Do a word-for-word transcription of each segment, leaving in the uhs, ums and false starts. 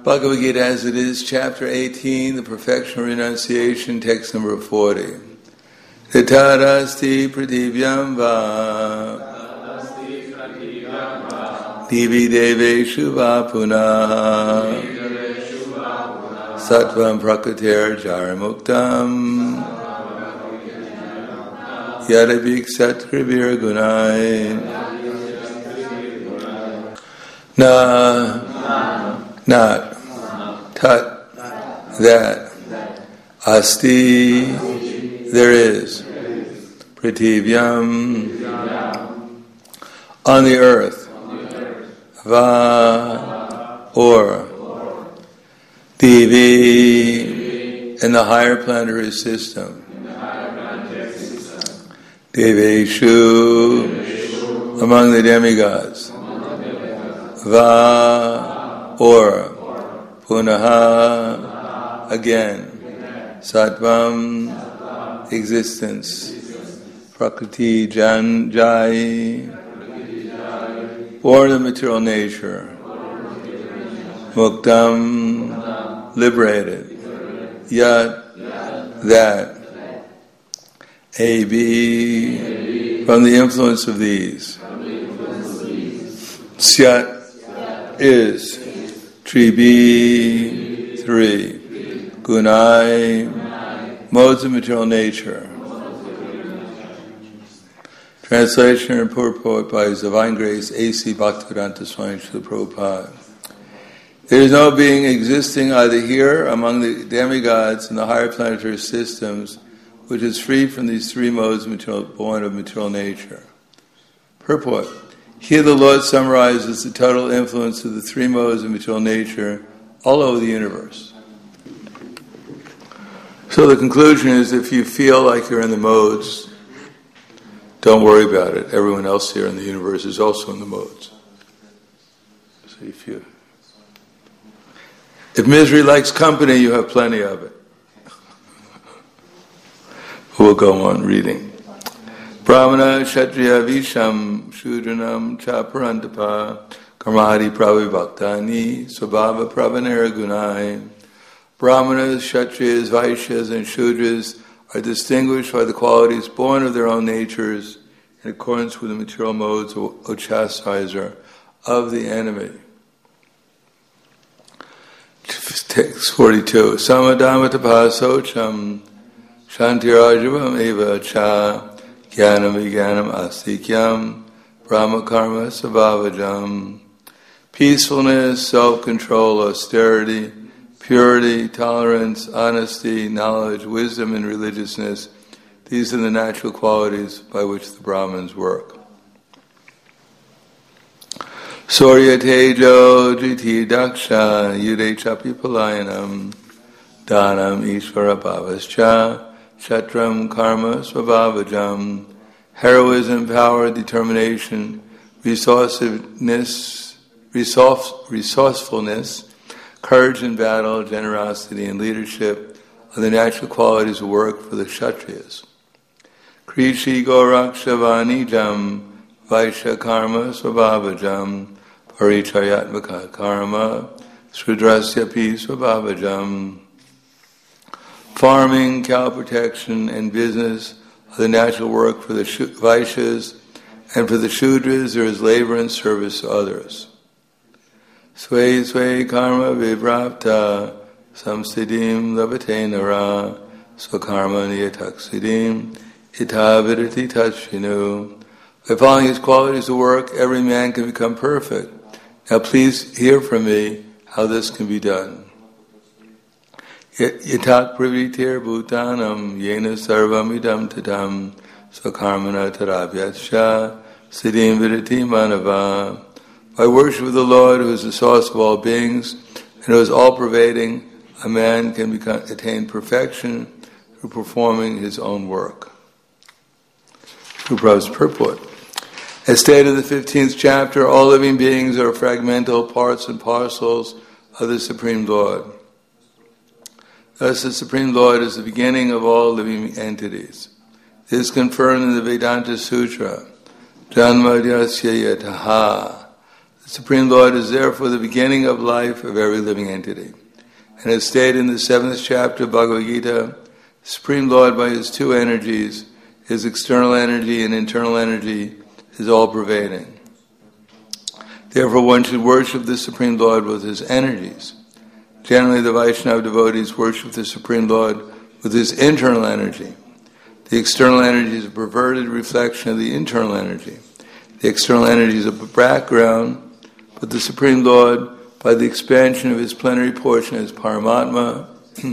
Bhagavad Gita as it is, chapter eighteen, the perfection of renunciation, text number forty. Tatarasti pratibhyam va divi deveshu va punah sattvam prakriter jaramuktam yadaviksat kribir gunai na not tat that asti there is pratibhyam on the earth va or divi in the higher planetary system deveshu among the demigods va or punaha again sattvam existence prakriti jan jai or the material nature muktam liberated yat that a b from the influence of these syat is tribi three gunai modes of material nature. Translation and purport by His Divine Grace A C Bhaktivedanta Swami Srila Prabhupada. There is no being existing either here among the demigods and the higher planetary systems which is free from these three modes of material, born of material nature. Purport. Here the Lord summarizes the total influence of the three modes of material nature all over the universe. So the conclusion is, if you feel like you're in the modes, don't worry about it. Everyone else here in the universe is also in the modes. So if you, if misery likes company, you have plenty of it. We'll go on reading. Brahmana Kshatriya Visham Shudranam Chaparantapa Karmahari Pravibhaktani Swabhava Pravanera Gunai. Brahmanas, Kshatriyas, Vaishyas, and Shudras are distinguished by the qualities born of their own natures in accordance with the material modes of chastiser of the enemy. Text forty-two. Samadhamma tapasocham shantirajavam eva cha Jnanam vijnanam astikyam brahma karma sabhavajam. Peacefulness, self-control, austerity, purity, tolerance, honesty, knowledge, wisdom, and religiousness. These are the natural qualities by which the Brahmins work. Surya tejo jiti daksha yude chapi palayanam danam ishvara bhavascha Shatram, karma, svabhavajam, heroism, power, determination, resourcefulness, resource, resourcefulness, courage in battle, generosity, and leadership are the natural qualities of work for the Kshatriyas. Krishi gorakshavanijam, vaishya karma, svabhavajam, parichayatmaka karma, srudrasyapi svabhavajam. Farming, cow protection, and business are the natural work for the Vaishyas, and for the Shudras there is labor and service to others. Sway sway karma vivrapta samsiddhim labate nara swakarma niyataksiddhim ita vidati tachinu. By following his qualities of work, every man can become perfect. Now please hear from me how this can be done. Yatak pravitir bhutanam yena sarvam idam tadam swakarmana tarabhyatsha siddhim vidati manava. By worship of the Lord, who is the source of all beings and who is all-pervading, a man can become, attain perfection through performing his own work. Prabhupada's purport. As stated in the fifteenth chapter, all living beings are fragmental parts and parcels of the Supreme Lord. Thus, the Supreme Lord is the beginning of all living entities. This is confirmed in the Vedanta Sutra. Janma yasya yataha. The Supreme Lord is therefore the beginning of life of every living entity. And as stated in the seventh chapter of Bhagavad Gita, the Supreme Lord, by his two energies, his external energy and internal energy, is all-pervading. Therefore, one should worship the Supreme Lord with his energies. Generally, the Vaishnava devotees worship the Supreme Lord with his internal energy. The external energy is a perverted reflection of the internal energy. The external energy is a background, but the Supreme Lord, by the expansion of his plenary portion as Paramatma,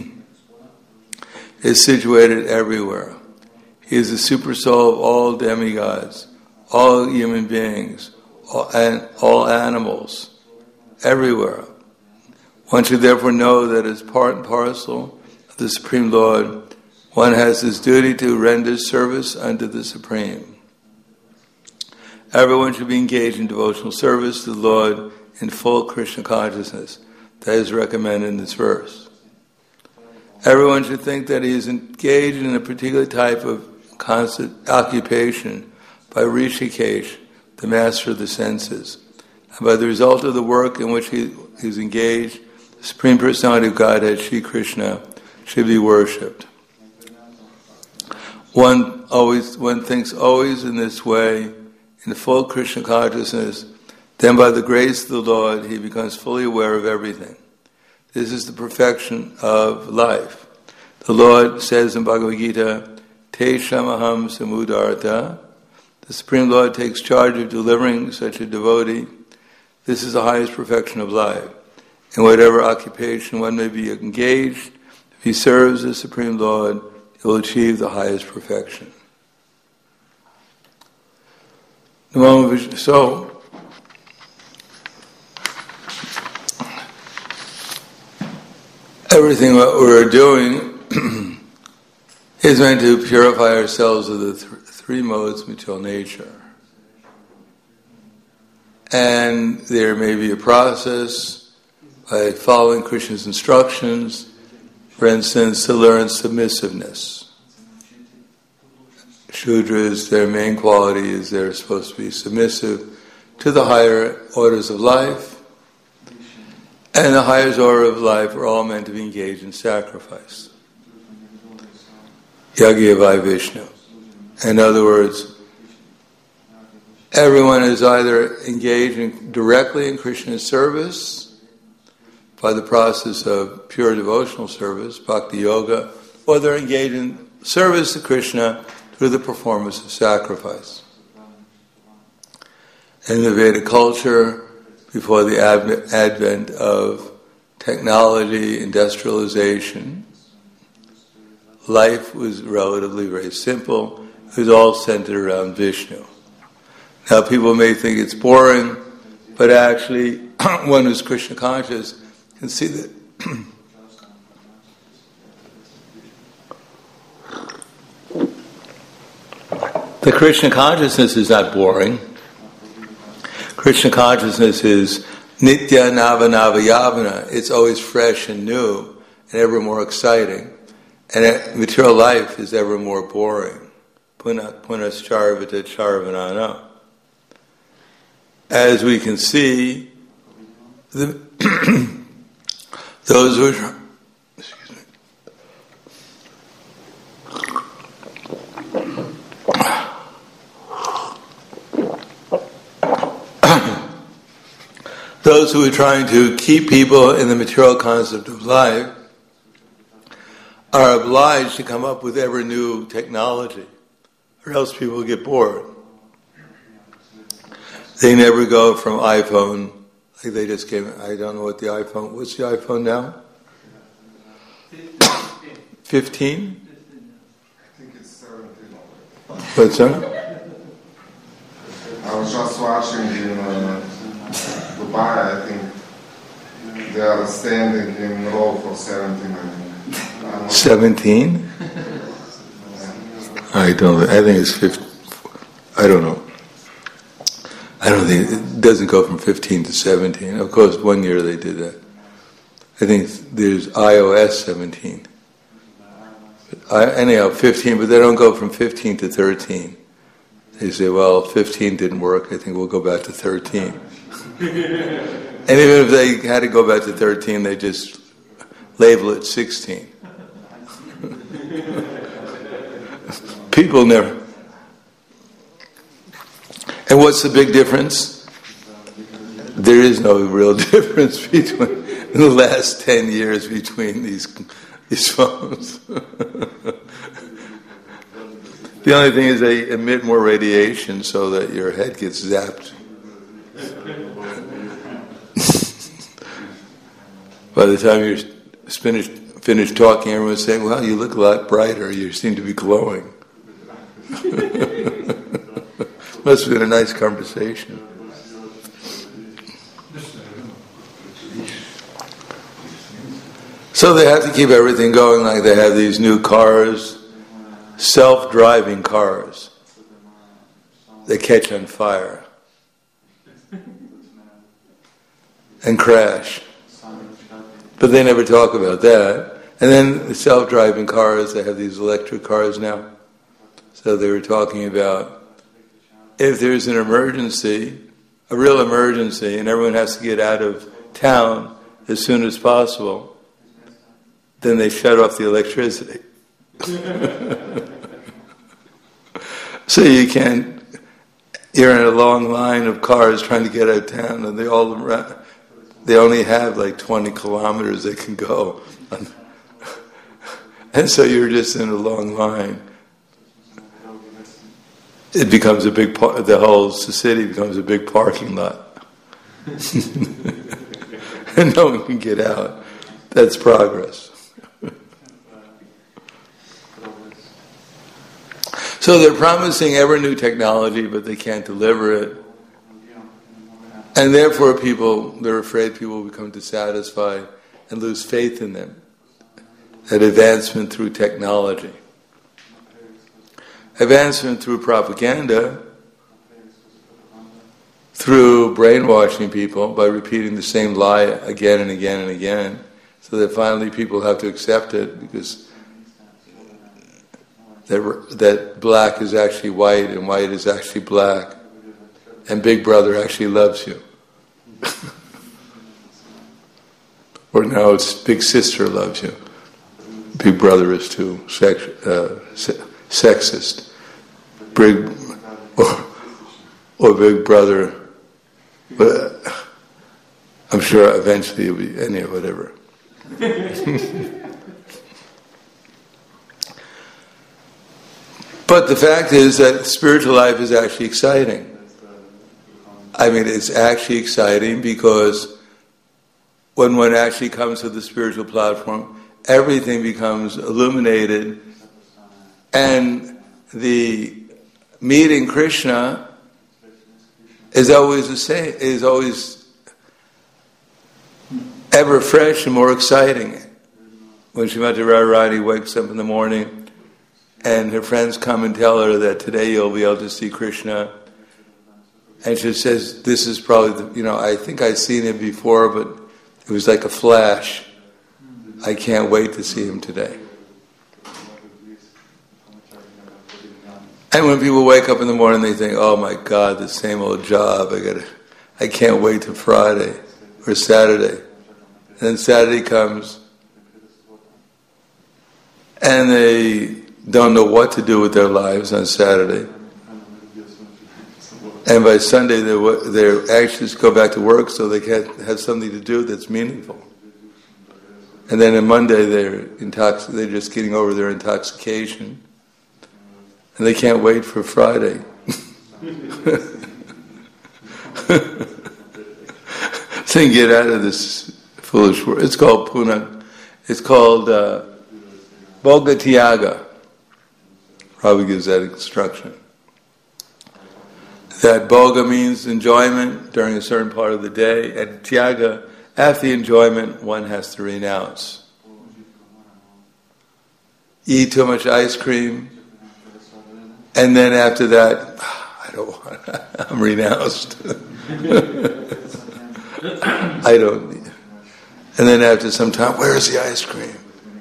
is situated everywhere. He is the super soul of all demigods, all human beings, all, and all animals, everywhere. One should therefore know that as part and parcel of the Supreme Lord, one has his duty to render service unto the Supreme. Everyone should be engaged in devotional service to the Lord in full Krishna consciousness. That is recommended in this verse. Everyone should think that he is engaged in a particular type of constant occupation by Rishikesh, the master of the senses. And by the result of the work in which he is engaged, the Supreme Personality of Godhead, Shri Krishna, should be worshipped. One always, one thinks always in this way, in full Krishna consciousness, then by the grace of the Lord, he becomes fully aware of everything. This is the perfection of life. The Lord says in Bhagavad Gita, Te Shamaham Samudarta. The Supreme Lord takes charge of delivering such a devotee. This is the highest perfection of life. In whatever occupation one may be engaged, if he serves the Supreme Lord, he will achieve the highest perfection. So, everything that we're doing is meant to purify ourselves of the th- three modes of material nature. And there may be a process by following Krishna's instructions, for instance, to learn submissiveness. Shudras, their main quality is they're supposed to be submissive to the higher orders of life, and the highest order of life are all meant to be engaged in sacrifice. Yagya by Vishnu. In other words, everyone is either engaged in, directly in Krishna's service by the process of pure devotional service, bhakti yoga, or they're engaged in service to Krishna through the performance of sacrifice. In the Vedic culture, before the advent of technology, industrialization, life was relatively very simple. It was all centered around Vishnu. Now people may think it's boring, but actually one who's Krishna conscious can see that the Krishna consciousness is not boring. Krishna consciousness is nitya nava nava yavana. It's always fresh and new and ever more exciting. And material life is ever more boring. Punah punascharvita charvanana. As we can see, the those who are, excuse me, those who are trying to keep people in the material concept of life are obliged to come up with ever new technology, or else people will get bored. They never go from iPhone, like they just came, I don't know what the iPhone, what's the iPhone now? fifteen? I think it's seventeen. What's that? I was just watching in uh, Dubai, I think they are standing in row for seventeen, I think. seventeen? I don't, I think it's fifteen, I don't know. I don't think, it doesn't go from fifteen to seventeen. Of course, one year they did that. I think there's iOS seventeen. I, anyhow, fifteen, but they don't go from fifteen to thirteen. They say, well, fifteen didn't work, I think we'll go back to thirteen. And even if they had to go back to thirteen, they just label it sixteen. People never. And what's the big difference? There is no real difference between in the last ten years between these these phones. The only thing is they emit more radiation so that your head gets zapped. By the time you're finished, finished talking, everyone's saying, "Wow, you look a lot brighter. You seem to be glowing." Must have been a nice conversation. So they have to keep everything going, like they have these new cars, self-driving cars. They catch on fire and crash. But they never talk about that. And then the self-driving cars, they have these electric cars now. So they were talking about if there's an emergency, a real emergency, and everyone has to get out of town as soon as possible, then they shut off the electricity. So you can't, you're in a long line of cars trying to get out of town, and they all they only have like twenty kilometers they can go. And so you're just in a long line. It becomes a big part, the whole city becomes a big parking lot. And no one can get out. That's progress. So they're promising ever new technology, but they can't deliver it. And therefore people, they're afraid people will become dissatisfied and lose faith in them. That advancement through technology. Advancement through propaganda, through brainwashing people by repeating the same lie again and again and again, so that finally people have to accept it because that, that black is actually white and white is actually black, and Big Brother actually loves you. Or now it's Big Sister loves you. Big Brother is too sex, uh, se- sexist. Big or, or Big Brother, but I'm sure eventually it'll be any of whatever. But the fact is that spiritual life is actually exciting. I mean, it's actually exciting because when one actually comes to the spiritual platform, everything becomes illuminated, and the meeting Krishna is always the same, is always ever fresh and more exciting. When Srimati Radharani wakes up in the morning and her friends come and tell her that today you'll be able to see Krishna, and she says, this is probably, the, you know, I think I've seen him before, but it was like a flash. I can't wait to see him today. And when people wake up in the morning, they think, "Oh my God, the same old job. I got, I can't wait till Friday or Saturday." And then Saturday comes, and they don't know what to do with their lives on Saturday. And by Sunday, their their actions go back to work, so they can have something to do that's meaningful. And then on Monday, they're intox- They're just getting over their intoxication. And they can't wait for Friday. So you get out of this foolish world. It's called Puna. It's called uh, Bhoga Tyaga. Probably gives that instruction. That Bhoga means enjoyment during a certain part of the day, and Tyaga, after the enjoyment, one has to renounce. Eat too much ice cream, and then after that, I don't want to, I'm renounced. I don't need. And then after some time, where's the ice cream?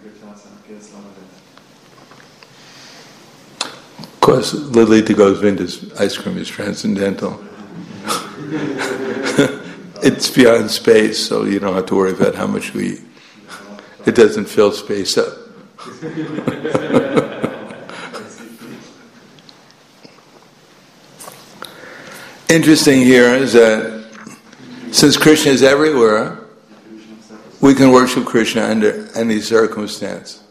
Of course, Lalita Govinda's ice cream is transcendental. It's beyond space, so you don't have to worry about how much we eat. It doesn't fill space up. Interesting here is that since Krishna is everywhere, we can worship Krishna under any circumstance.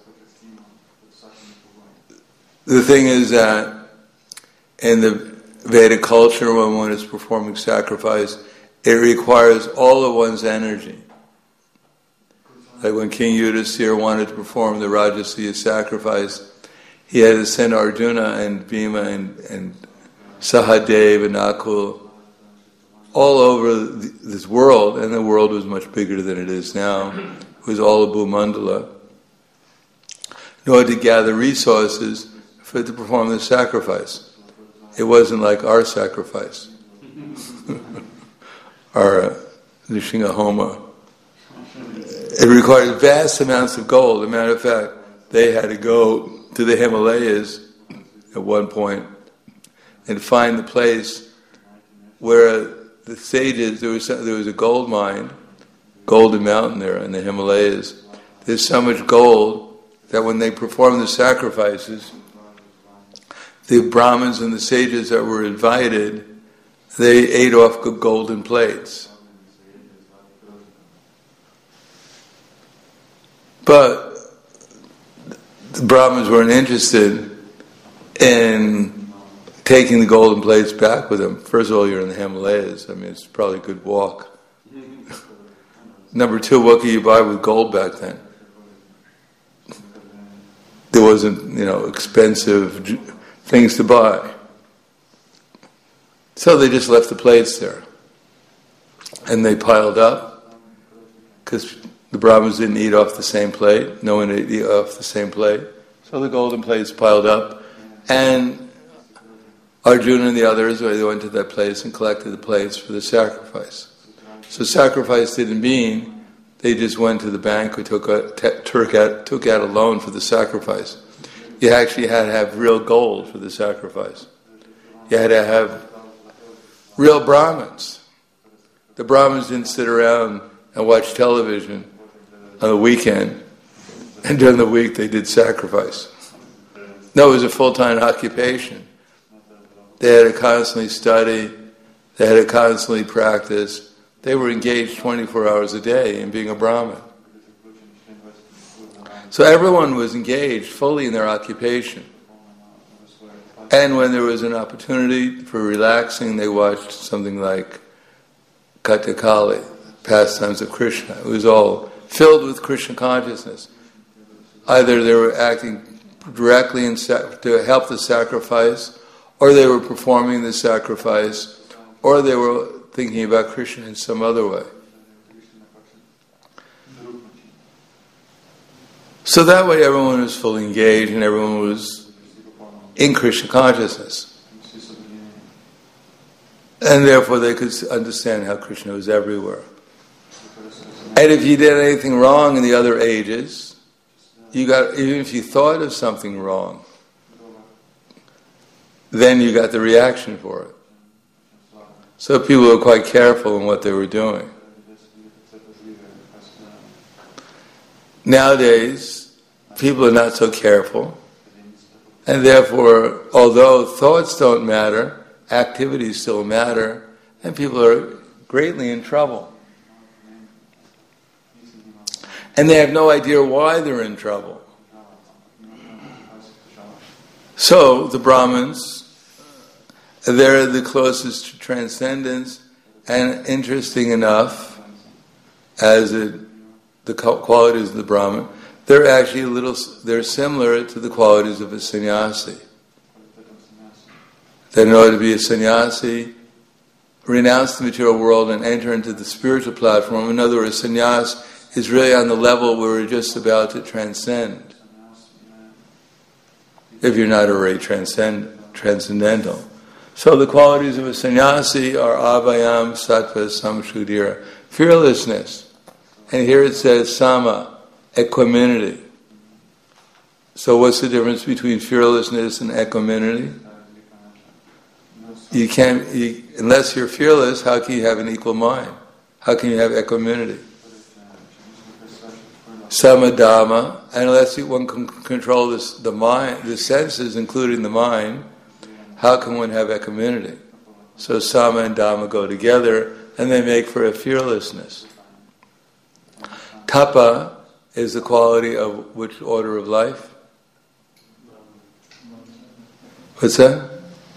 The thing is that in the Vedic culture, when one is performing sacrifice, it requires all of one's energy. Like when King Yudhisthira wanted to perform the Rajasuya sacrifice, he had to send Arjuna and Bhima and, and Sahadev and Nakul all over the, this world, and the world was much bigger than it is now. It was all of Bhumandala, in order to gather resources for to perform the sacrifice. It wasn't like our sacrifice, our uh, Nrsimha Homa. It required vast amounts of gold. As a matter of fact, they had to go to the Himalayas at one point and find the place where the sages, there was, there was a gold mine, Golden Mountain there in the Himalayas. There's so much gold that when they performed the sacrifices, the Brahmins and the sages that were invited, they ate off golden plates. But the Brahmins weren't interested in taking the golden plates back with them. First of all, you're in the Himalayas. I mean, it's probably a good walk. Number two, what could you buy with gold back then? There wasn't, you know, expensive things to buy. So they just left the plates there. And they piled up, because the Brahmins didn't eat off the same plate. No one ate off the same plate. So the golden plates piled up. And Arjuna and the others, they went to that place and collected the plates for the sacrifice. So sacrifice didn't mean they just went to the bank or took, a, t- took, out, took out a loan for the sacrifice. You actually had to have real gold for the sacrifice. You had to have real Brahmins. The Brahmins didn't sit around and watch television on the weekend, and during the week they did sacrifice. No, it was a full-time occupation. They had to constantly study, they had to constantly practice. They were engaged twenty-four hours a day in being a Brahmin. So everyone was engaged fully in their occupation. And when there was an opportunity for relaxing, they watched something like Kathakali, Pastimes of Krishna. It was all filled with Krishna consciousness. Either they were acting directly in sac- to help the sacrifice, or they were performing the sacrifice, or they were thinking about Krishna in some other way. So that way everyone was fully engaged and everyone was in Krishna consciousness. And therefore they could understand how Krishna was everywhere. And if you did anything wrong in the other ages, you got, even if you thought of something wrong, then you got the reaction for it. So people were quite careful in what they were doing. Nowadays, people are not so careful, and therefore, although thoughts don't matter, activities still matter, and people are greatly in trouble. And they have no idea why they're in trouble. So, the Brahmins, they're the closest to transcendence, and interesting enough, as it, the qualities of the Brahmin, they're actually a little, they're similar to the qualities of a sannyasi. That in order to be a sannyasi, renounce the material world and enter into the spiritual platform. In other words, sannyas is really on the level where we're just about to transcend. If you're not already transcend, transcendental. So the qualities of a sannyasi are abhayam, sattva, samshuddhira, fearlessness. And here it says sama, equanimity. So what's the difference between fearlessness and equanimity? You can't, you, unless you're fearless, how can you have an equal mind? How can you have equanimity? Samadhamma, and unless one can control this, the mind, the senses, including the mind, how can one have equanimity? So Sama and Dhamma go together, and they make for a fearlessness. Tapa is the quality of which order of life? What's that?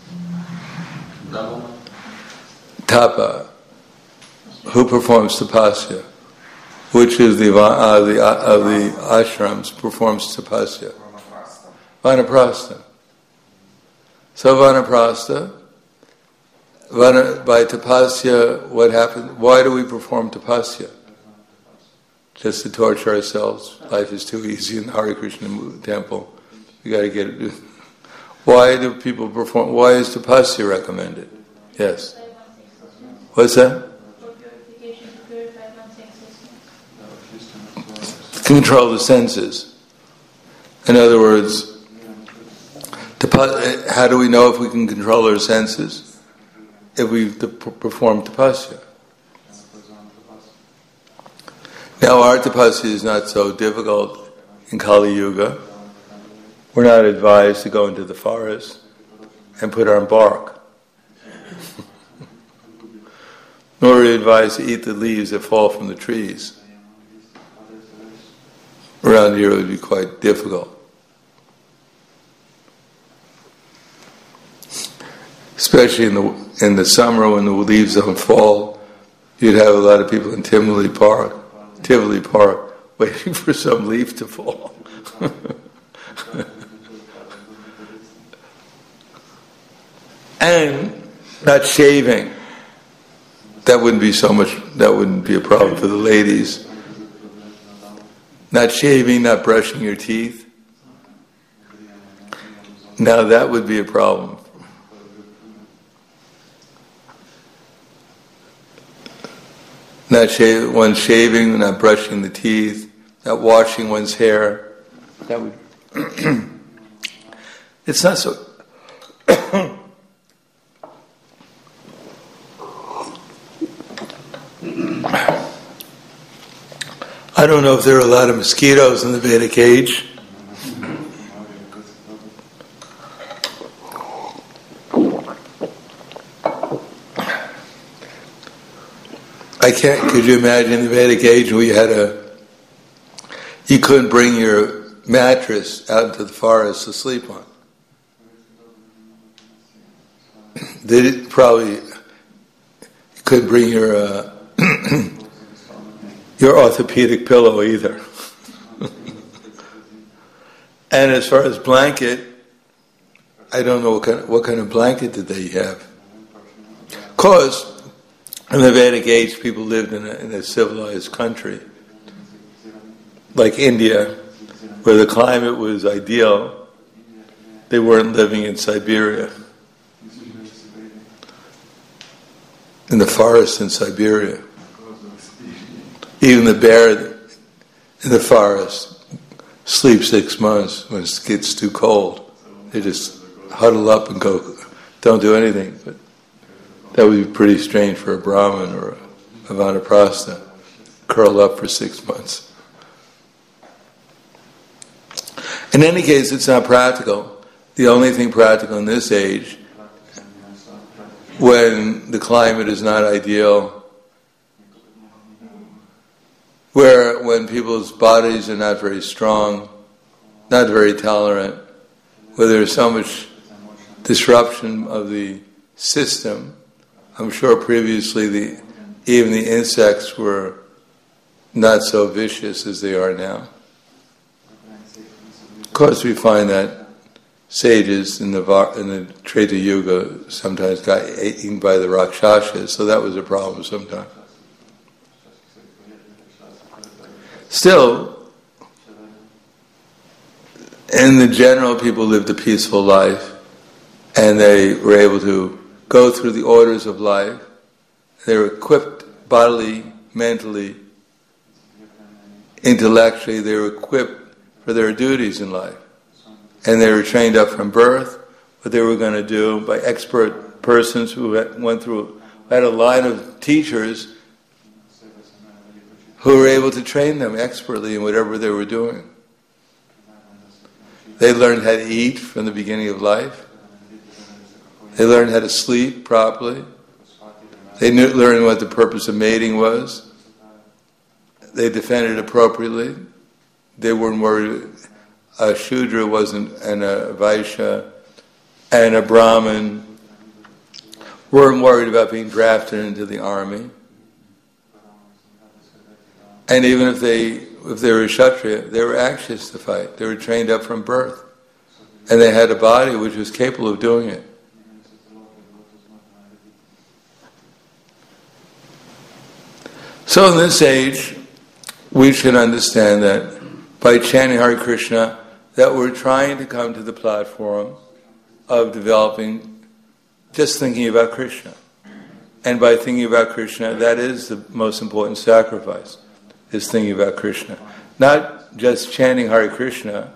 Tapa. Who performs tapasya? Which is the uh, the uh, of the ashrams performs tapasya? Vanaprastha. So Vanaprastha, Vana, by tapasya, what happens? Why do we perform tapasya? Just to torture ourselves. Life is too easy in the Hare Krishna temple. We got to get it. Why do people perform? Why is tapasya recommended? Yes. What's that? Control the senses. In other words, tapa- how do we know if we can control our senses? If we perform tapasya. Now our tapasya is not so difficult in Kali Yuga. We're not advised to go into the forest and put on bark. Nor are we advised to eat the leaves that fall from the trees. Around here it would be quite difficult. Especially in the in the summer when the leaves don't fall, you'd have a lot of people in Tivoli Park, Tivoli Park, waiting for some leaf to fall. And not shaving. That wouldn't be so much, that wouldn't be a problem for the ladies. Not shaving, not brushing your teeth. Now that would be a problem. Not shave, one shaving, not brushing the teeth, not washing one's hair. That would. It's not so. I don't know if there are a lot of mosquitoes in the Vedic age. I can't, could you imagine the Vedic age where you had a, you couldn't bring your mattress out into the forest to sleep on. They did, probably, you couldn't bring your, uh, your orthopedic pillow either. And as far as blanket, I don't know what kind of, what kind of blanket did they have. Of course, in the Vedic age, people lived in a, in a civilized country, like India, where the climate was ideal. They weren't living in Siberia, in the forest in Siberia. Even the bear in the forest sleeps six months when it gets too cold. They just huddle up and go, don't do anything. But that would be pretty strange for a Brahmin or a Vanaprastha. Curl up for six months. In any case, it's not practical. The only thing practical in this age, when the climate is not ideal, where when people's bodies are not very strong, not very tolerant, where there's so much disruption of the system. I'm sure previously the even the insects were not so vicious as they are now. Of course, we find that sages in the in the Treta Yuga sometimes got eaten by the Rakshasas, so that was a problem sometimes. Still, in the general, people lived a peaceful life, and they were able to go through the orders of life. They were equipped bodily, mentally, intellectually. They were equipped for their duties in life. And they were trained up from birth, what they were going to do by expert persons who had, went through, had a line of teachers who were able to train them expertly in whatever they were doing. They learned how to eat from the beginning of life. They learned how to sleep properly. They knew, learned what the purpose of mating was. They defended appropriately. They weren't worried. A Shudra wasn't, and a Vaishya and a Brahmin weren't worried about being drafted into the army. And even if they if they were a Kshatriya, they were anxious to fight. They were trained up from birth. And they had a body which was capable of doing it. So in this age, we should understand that by chanting Hare Krishna, that we're trying to come to the platform of developing, just thinking about Krishna. And by thinking about Krishna, that is the most important sacrifice, is thinking about Krishna. Not just chanting Hare Krishna,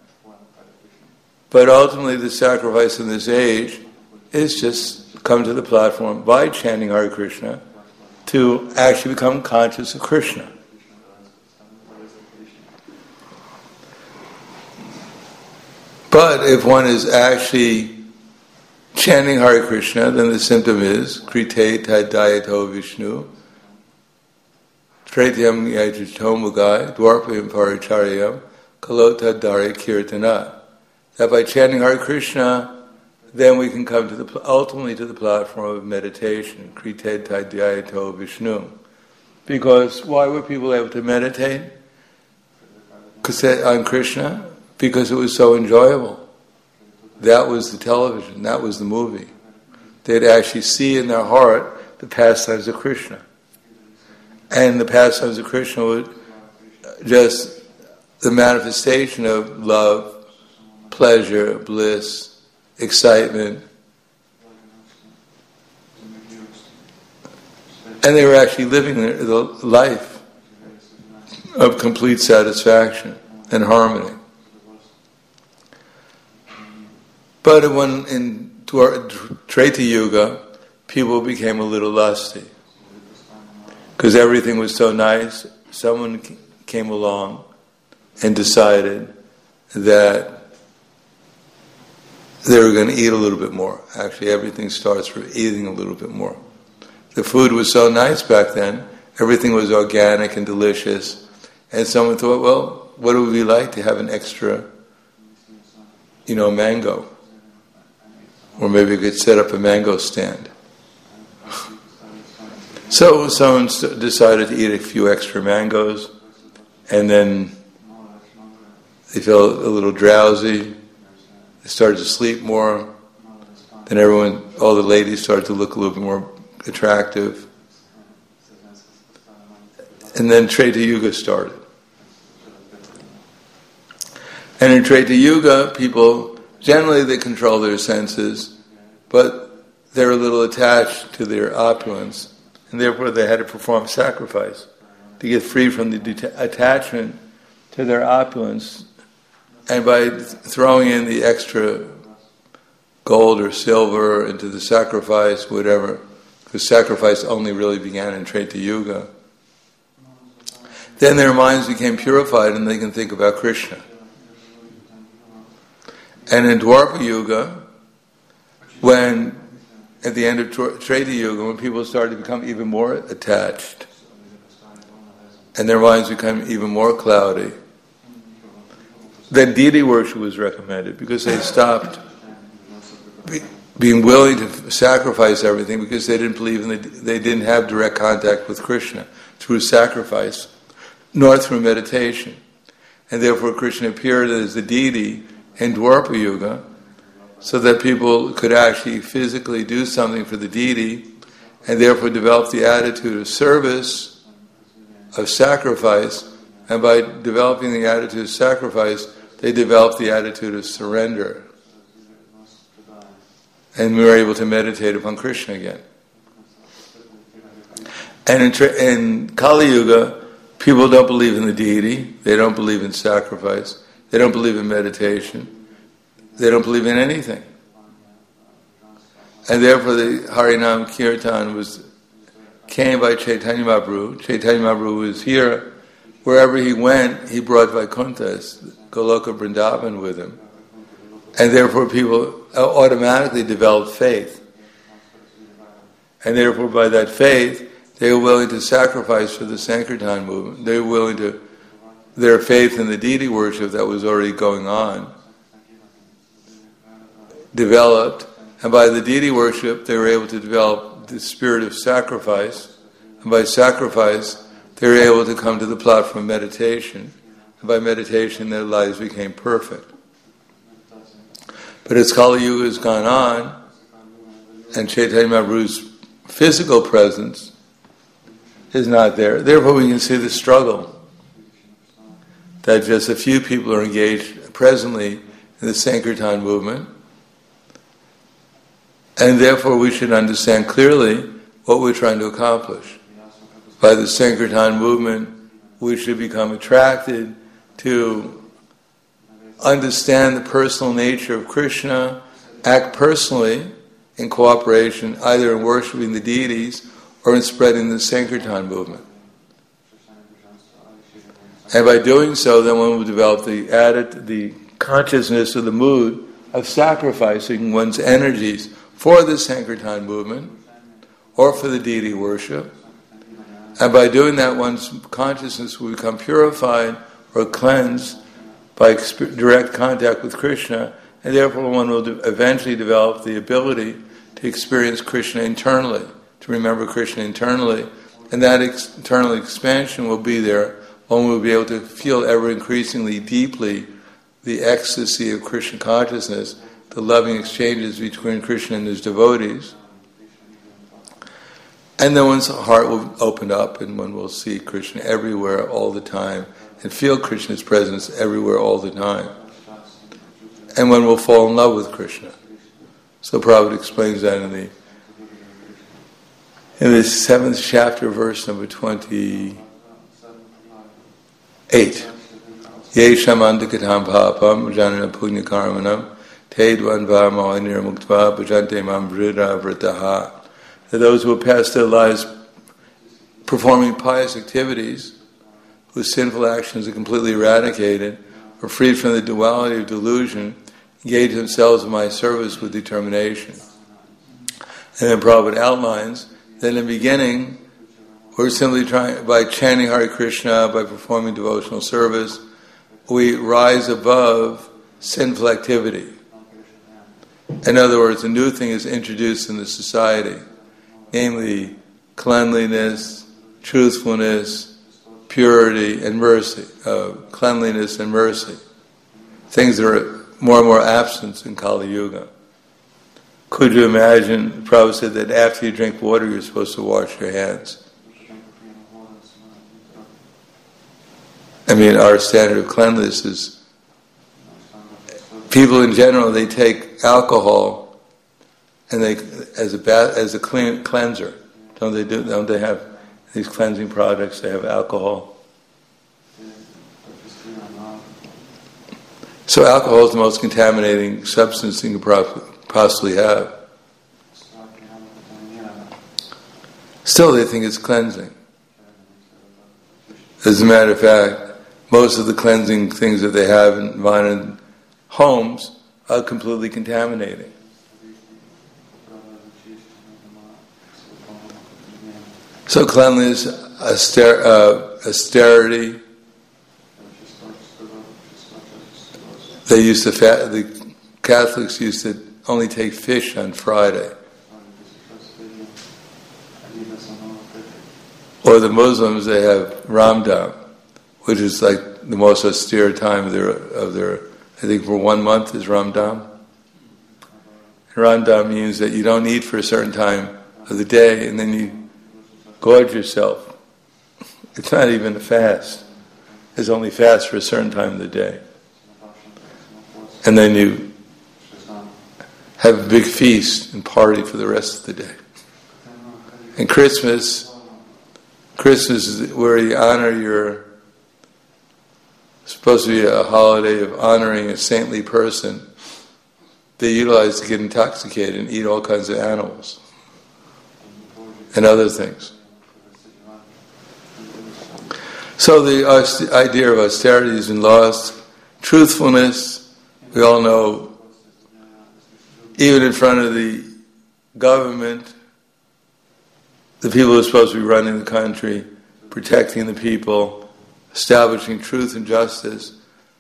but ultimately the sacrifice in this age is just come to the platform by chanting Hare Krishna to actually become conscious of Krishna. But if one is actually chanting Hare Krishna, then the symptom is Krite Tadayato Vishnu Tretyam Yajato Mugai Dwarpayam Paricharyam Kalota Dare Kirtana. That by chanting Hare Krishna, then we can come to the ultimately to the platform of meditation, Krite Tadayato Vishnu. Because why were people able to meditate on Krishna? Because it was so enjoyable. That was the television, that was the movie. They'd actually see in their heart the pastimes of Krishna. And the pastimes of Krishna would just the manifestation of love, pleasure, bliss, excitement. And they were actually living the life of complete satisfaction and harmony. But when in Treta Yuga, people became a little lusty. Because everything was so nice, someone came along and decided that they were going to eat a little bit more. Actually, everything starts from eating a little bit more. The food was so nice back then, everything was organic and delicious, and someone thought, well, what it would be like to have an extra, you know, mango? Or maybe we could set up a mango stand. So someone st- decided to eat a few extra mangoes, and then they felt a little drowsy. They started to sleep more. Then everyone, all the ladies started to look a little bit more attractive. And then Treta Yuga started. And in Treta Yuga, people, generally they control their senses, but they're a little attached to their opulence, and therefore they had to perform sacrifice to get free from the det- attachment to their opulence. And by th- throwing in the extra gold or silver into the sacrifice, whatever, because sacrifice only really began in Treta Yuga, then their minds became purified and they can think about Krishna. And in Dwapara Yuga, when at the end of Treta Yuga, when people started to become even more attached, and their minds became even more cloudy, then deity worship was recommended, because they stopped be, being willing to sacrifice everything, because they didn't believe in the, they didn't have direct contact with Krishna through sacrifice, nor through meditation. And therefore Krishna appeared as the deity in Dwapara Yuga, so that people could actually physically do something for the deity, and therefore develop the attitude of service, of sacrifice, and by developing the attitude of sacrifice, they developed the attitude of surrender. And we were able to meditate upon Krishna again. And in, in Kali Yuga, people don't believe in the deity, they don't believe in sacrifice, they don't believe in meditation, they don't believe in anything. And therefore the Harinam Kirtan was came by Chaitanya Mahaprabhu. Chaitanya Mahaprabhu was here. Wherever he went, he brought Vaikuntha, Goloka Vrindavan, with him. And therefore people automatically developed faith. And therefore by that faith, they were willing to sacrifice for the Sankirtan movement. They were willing to, their faith in the deity worship that was already going on, developed. And by the deity worship, they were able to develop the spirit of sacrifice. And by sacrifice, they were able to come to the platform of meditation. And by meditation, their lives became perfect. But as Kali Yuga has gone on, and Chaitanya Mahaprabhu's physical presence is not there, therefore we can see the struggle that just a few people are engaged presently in the Sankirtan movement. And therefore we should understand clearly what we're trying to accomplish. By the Sankirtan movement, we should become attracted to understand the personal nature of Krishna, act personally in cooperation, either in worshipping the deities or in spreading the Sankirtan movement. And by doing so, then one will develop the added, the consciousness of the mood of sacrificing one's energies for the Sankirtan movement or for the deity worship. And by doing that, one's consciousness will become purified or cleansed by exp- direct contact with Krishna, and therefore one will de- eventually develop the ability to experience Krishna internally, to remember Krishna internally, and that ex- internal expansion will be there. One will be able to feel ever increasingly deeply the ecstasy of Krishna consciousness, the loving exchanges between Krishna and his devotees. And then one's heart will open up and one will see Krishna everywhere all the time and feel Krishna's presence everywhere all the time. And one will fall in love with Krishna. So Prabhupada explains that in the in the seventh chapter, verse number twenty-eight. Ye shamandikatam papam janana punya karmanam te dvanva mahanir muktva bhajante mam vrida vritaha. That those who have passed their lives performing pious activities, whose sinful actions are completely eradicated, are freed from the duality of delusion, engage themselves in my service with determination. And then Prabhupada outlines that in the beginning, we're simply trying, by chanting Hare Krishna, by performing devotional service, we rise above sinful activity. In other words, a new thing is introduced in the society, namely cleanliness, truthfulness, purity, and mercy. Uh, cleanliness and mercy. Things that are more and more absent in Kali Yuga. Could you imagine, Prabhupada said that after you drink water, you're supposed to wash your hands. I mean, our standard of cleanliness is, people in general, they take alcohol and they, as a bath, as a clean, cleanser. Don't they do? Don't they have these cleansing products? They have alcohol. So alcohol is the most contaminating substance you can possibly have. Still, they think it's cleansing. As a matter of fact, most of the cleansing things that they have in modern homes are completely contaminating. So cleanliness, auster- uh, austerity. They used to fa- the Catholics used to only take fish on Friday, or the Muslims, they have Ramadan, which is like the most austere time of their of their. I think for one month is Ramadan. Ramadan means that you don't eat for a certain time of the day, and then you gorge yourself. It's not even a fast. It's only fast for a certain time of the day. And then you have a big feast and party for the rest of the day. And Christmas, Christmas is where you honor your, it's supposed to be a holiday of honoring a saintly person. They utilize to get intoxicated and eat all kinds of animals and other things. So the aust- idea of austerity has been lost. Truthfulness, we all know, even in front of the government, the people who are supposed to be running the country, protecting the people, establishing truth and justice,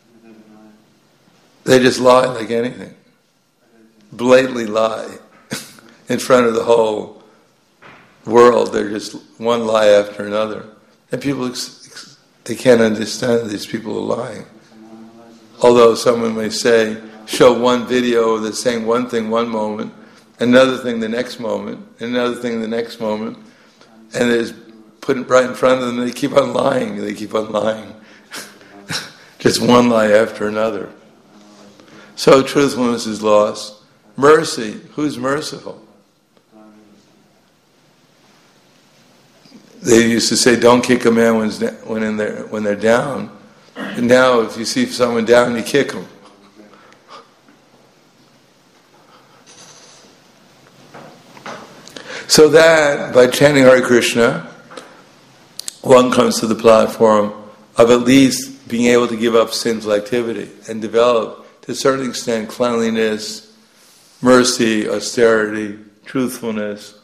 they just lie like anything. Blatantly lie in front of the whole world. They're just one lie after another. And people, they can't understand these people are lying. Although someone may say, show one video that's saying one thing one moment, another thing the next moment, another thing the next moment, and it's put it right in front of them, and they keep on lying, they keep on lying. Just one lie after another. So truthfulness is lost. Mercy, who's merciful? They used to say, don't kick a man when, when, in their, when they're down. And now if you see someone down, you kick them. So that, by chanting Hare Krishna, one comes to the platform of at least being able to give up sinful activity and develop, to a certain extent, cleanliness, mercy, austerity, truthfulness.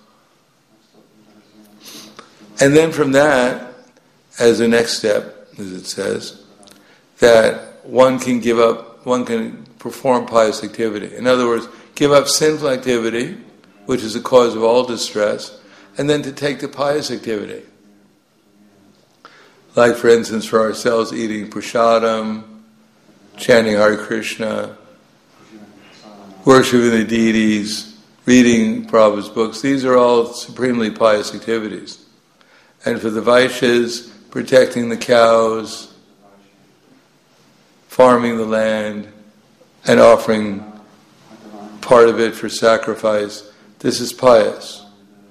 And then from that, as a next step, as it says, that one can give up, one can perform pious activity. In other words, give up sinful activity, which is the cause of all distress, and then to take the pious activity. Like, for instance, for ourselves, eating prasadam, chanting Hare Krishna, worshiping the deities, reading Prabhupada's books. These are all supremely pious activities. And for the Vaishyas, protecting the cows, farming the land, and offering part of it for sacrifice. This is pious.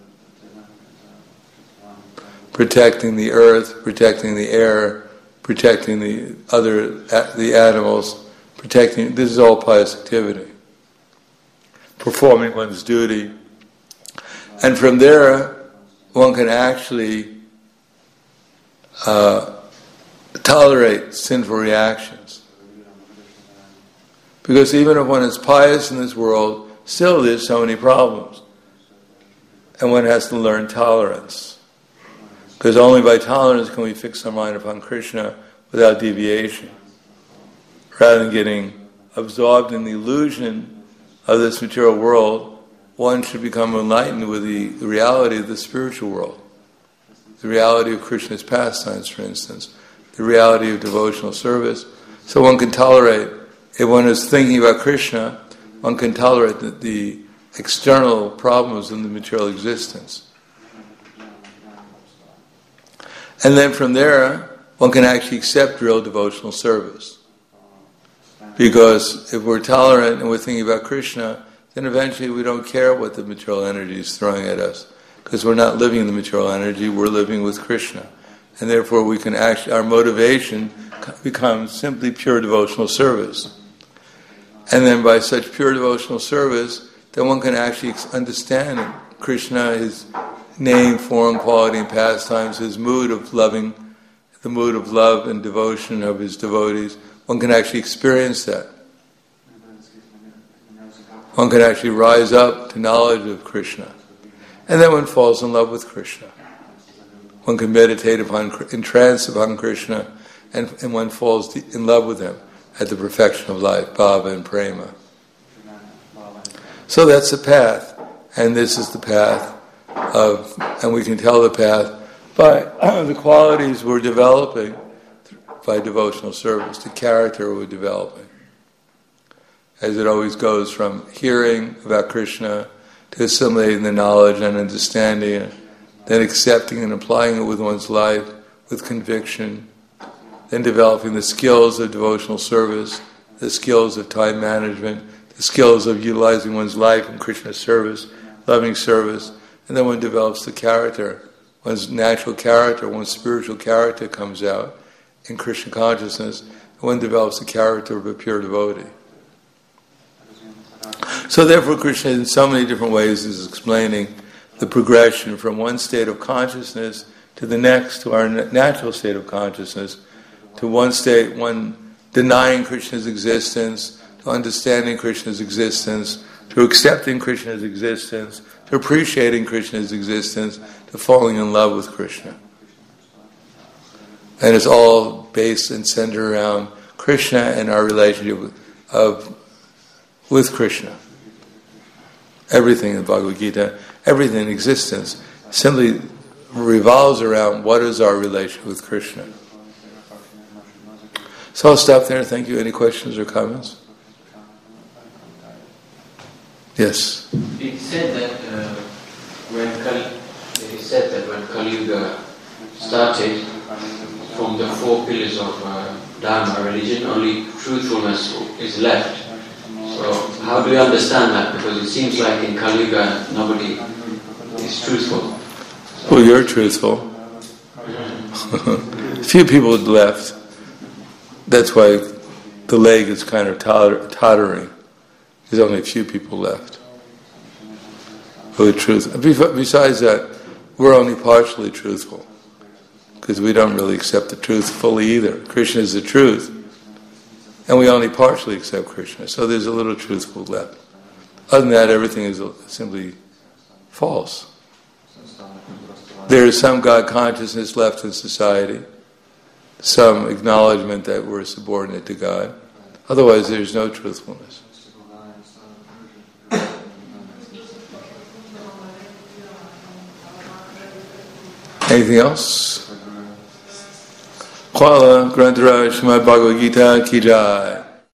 Protecting the earth, protecting the air, protecting the other the animals, protecting. This is all pious activity. Performing one's duty, and from there, one can actually uh, tolerate sinful reactions. Because even if one is pious in this world, still there's so many problems. And one has to learn tolerance. Because only by tolerance can we fix our mind upon Krishna without deviation. Rather than getting absorbed in the illusion of this material world, one should become enlightened with the, the reality of the spiritual world. The reality of Krishna's pastimes, for instance. The reality of devotional service. So one can tolerate, if one is thinking about Krishna, one can tolerate the, the external problems in the material existence. And then from there, one can actually accept real devotional service. Because if we're tolerant and we're thinking about Krishna, then eventually we don't care what the material energy is throwing at us. Because we're not living in the material energy, we're living with Krishna. And therefore we can actually, our motivation becomes simply pure devotional service. And then by such pure devotional service, then one can actually understand Krishna, his name, form, quality, and pastimes, his mood of loving, the mood of love and devotion of his devotees. One can actually experience that. One can actually rise up to knowledge of Krishna. And then one falls in love with Krishna. One can meditate upon, entrance upon Krishna, and, and one falls in love with him at the perfection of life, bhava and prema. So that's the path, and this is the path of, and we can tell the path by the qualities we're developing by devotional service, the character we're developing. As it always goes from hearing about Krishna to assimilating the knowledge and understanding it, then accepting and applying it with one's life with conviction, then developing the skills of devotional service, the skills of time management, the skills of utilizing one's life in Krishna's service, loving service, and then one develops the character. One's natural character, one's spiritual character comes out in Krishna consciousness, and one develops the character of a pure devotee. So therefore Krishna in so many different ways is explaining the progression from one state of consciousness to the next, to our natural state of consciousness, to one state, one denying Krishna's existence, to understanding Krishna's existence, to accepting Krishna's existence, to appreciating Krishna's existence, to falling in love with Krishna. And it's all based and centered around Krishna and our relationship with, of, with Krishna. Everything in Bhagavad Gita, everything in existence, simply revolves around what is our relation with Krishna. So I'll stop there. Thank you. Any questions or comments? Yes. It said that uh, when Kali, it said that when Kali Yuga started, from the four pillars of uh, Dharma religion, only truthfulness is left. So how do you understand that? Because it seems like in Kali Yuga nobody is truthful. So well, you're truthful. Few people left. That's why the leg is kind of totter- tottering. There's only a few people left who are truthful. Besides that, we're only partially truthful because we don't really accept the truth fully either. Krishna is the truth, and we only partially accept Krishna. So there's a little truthful left. Other than that, everything is simply false. There is some God consciousness left in society, some acknowledgement that we're subordinate to God. Otherwise, there's no truthfulness. Anything else? Kuala Grantaraj Srimad Bhagavad Gita Ki Jai.